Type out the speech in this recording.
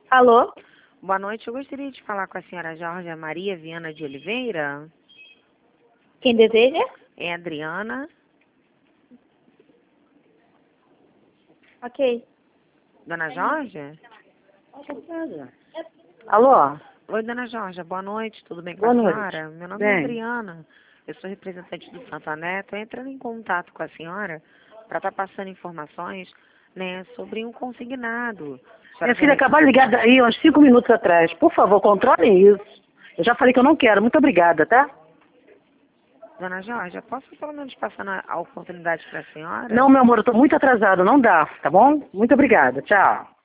Alô? Boa noite, eu gostaria de falar com a senhora Jorge Maria Viana de Oliveira. Quem deseja? É Adriana. Ok. Dona Jorge? Alô? Oi, Dona Jorge, boa noite, tudo bem com Boa a noite. senhora? Meu nome é Bem. Adriana, eu sou representante do Santa Neto. Estou entrando em contato com a senhora para estar passando informações, né, sobre um consignado. Minha filha acabou de ligar daí uns 5 minutos atrás. Por favor, controlem isso. Eu já falei que eu não quero. Muito obrigada, tá? Dona Jorge, eu posso pelo menos passar a oportunidade para a senhora? Não, meu amor, eu tô muito atrasado. Não dá, tá bom? Muito obrigada. Tchau.